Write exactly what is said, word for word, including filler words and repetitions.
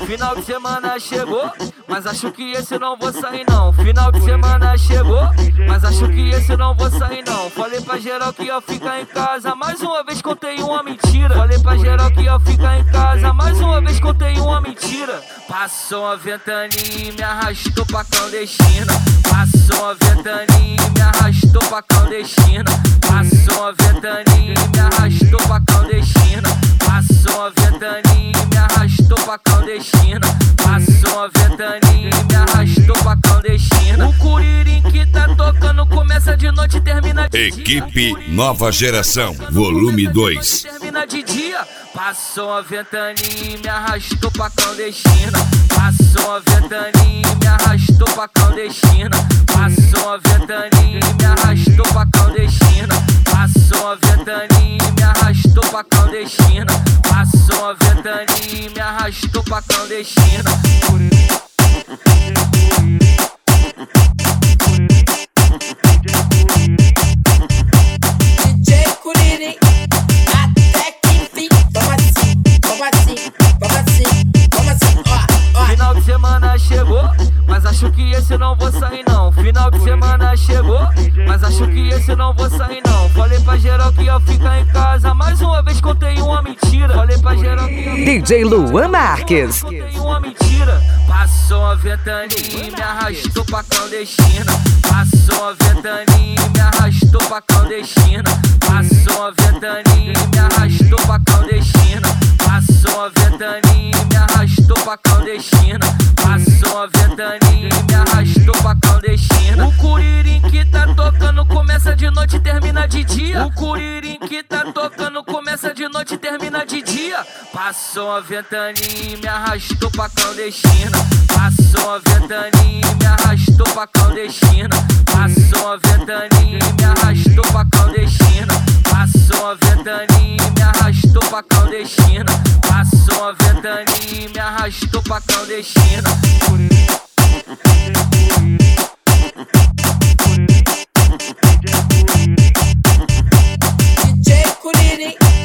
Final de semana chegou, mas acho que esse não vou sair não. Final de semana chegou, mas acho que esse não vou sair não. Falei pra geral que ia ficar em casa, mais uma vez contei uma mentira. Falei pra geral que ia ficar em casa, mais uma vez contei uma mentira. Passou uma ventania e me arrastou pra clandestina. Passou uma ventania e me arrastou pra clandestina. Passou uma ventania e me arrastou pra clandestina. Passou uma ventania e me arrastou pra clandestina. Passou uma ventania e me arrastou pra clandestina. O Curirim que tá tocando começa de noite e termina de Equipe dia. Nova Geração, volume dois. Termina de dia. Passou uma ventania e me arrastou pra clandestina. Passou uma ventania e me arrastou pra clandestina. Passou uma ventania e me arrastou pra clandestina. Passou uma ventania e me arrastou pra clandestina. Passou uma ventania e me arrastou pra clandestina. D J Curirim, até que enfim. Como assim? Como assim? Como assim? Como assim? Ó, ó. Final de semana chegou, mas acho que esse não vou sair não. Final de semana chegou, mas acho que esse não vou sair não. Falei pra geral que ia ficar em casa, mais uma vez contei uma mentira. Falei pra geral que ia D J Luan Marques. contei uma mentira. Passou uma ventania e me arrastou pra clandestina. Passou uma ventania e me arrastou pra clandestina. Passou uma ventania e me arrastou pra clandestina. Passou uma ventania e me arrastou pra clandestina. Passou uma ventania e me arrastou pra clandestina. O Curirim que tá tocando começa de noite e termina de dia. O Curirim que tá tocando começa de noite e termina de dia. Passou uma ventania e me arrastou pra clandestina. Passou uma ventania e me arrastou pra clandestina. Passou uma ventania e me arrastou pra clandestina. Passou uma ventania e me arrastou pra clandestina. Passou uma ventania e me arrastou pra clandestina. D J Curirim.